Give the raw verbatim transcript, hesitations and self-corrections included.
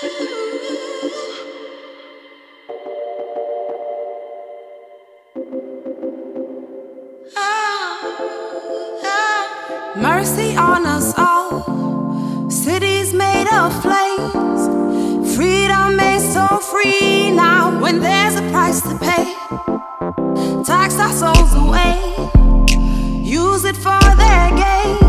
Mercy on us all. Cities made of flames. Freedom made so free now when there's a price to pay. Tax our souls away. Use it for their gain.